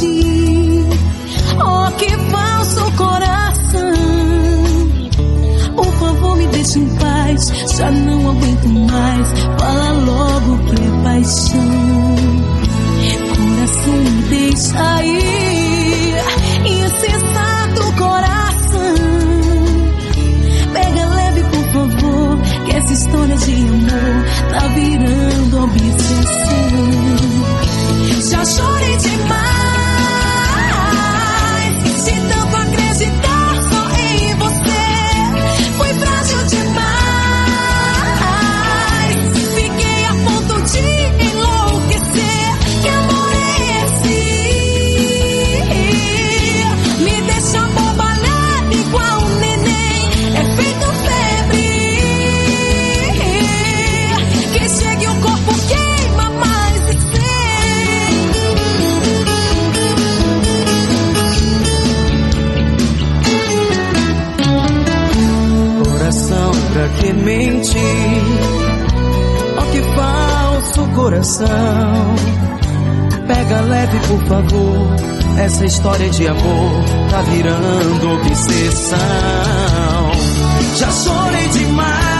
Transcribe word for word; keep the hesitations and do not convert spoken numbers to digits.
mente. Oh, que falso coração. Por favor, me deixe em paz, já não aguento mais. Fala logo que é paixão. Coração, me deixa ir. Insensato coração, pega leve por favor, que essa história de amor tá virando obsessão. Já chorei demais, de tanto acreditar só em você. Fui frágil demais, fiquei a ponto de enlouquecer. Que amor é esse? Me deixa boba leve igual um neném, é feito febre. Que chegue o corpo queima mais de cem. Coração pra que mente? Oh, que falso coração. Pega leve por favor, essa história de amor tá virando obsessão. Já chorei demais,